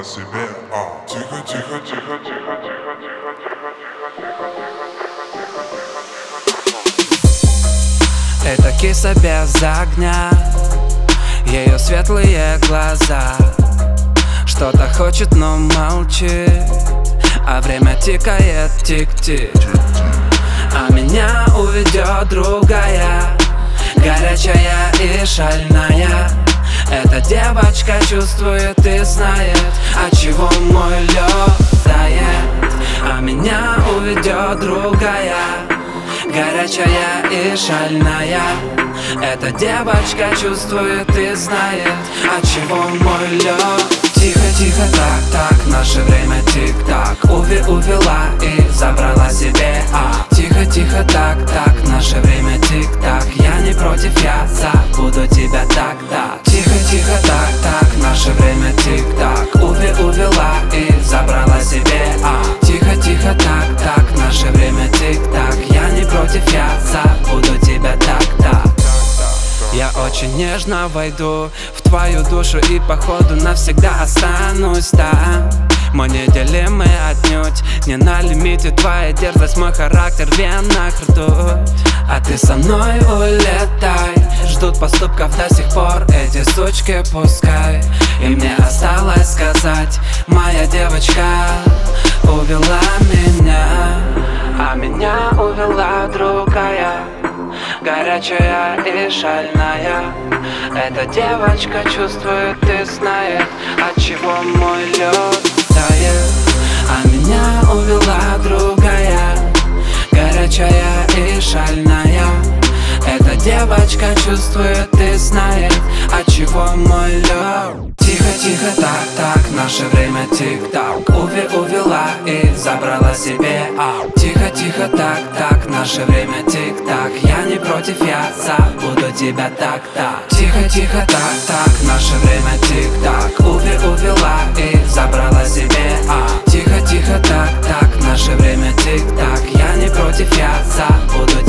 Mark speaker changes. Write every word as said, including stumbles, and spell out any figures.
Speaker 1: забрала себе. А. Тихо, тихо, тихо, тихо, тихо, тихо, тихо, тихо, тихо, тихо.
Speaker 2: Это киса без огня, ее светлые глаза. Что-то хочет, но молчит, а время тикает, тик-тик. А меня уведет другая, горячая и шальная. Эта девочка чувствует и знает, отчего мой лед тает. А меня уведет другая, горячая и шальная. Эта девочка чувствует и знает, отчего мой лед. Тихо, тихо, так, так, наше время тик-так. Уви увела и забрала себе. А. Тихо, тихо, так, так, наше время тик-так. Я не против, я забуду тебя так, так. Тихо, тихо, так, так, наше время тик-так. Уви увела и забрала себе. А. Тихо, тихо, так, так, наше время тик-так. Я не против, я забуду тебя так, так. Я очень нежно войду в твою душу и походу навсегда останусь там. Мы неделимы отнюдь, не на лимите. Твоя дерзость, мой характер в венах ртуть. А ты со мной улетай, ждут поступков до сих пор эти сучки пускай. И мне осталось сказать, моя девочка увела меня. А меня увела другая, горячая и шальная. Эта девочка чувствует и знает, отчего мой лед тает. А меня увела другая, горячая и шальная. Эта девочка чувствует и знает, отчего мой лед. Тихо, тихо, так, так, наше время тик-так. Уви увела и забрала себе. А. Тихо, тихо, так, так, наше время тик-так. Я не против, я забуду тебя так, так. Тихо, тихо, так, так, наше время тик-так. Уви увела и забрала себе. А. Тихо, тихо, так, так, наше время тик-так. Я не против, я забуду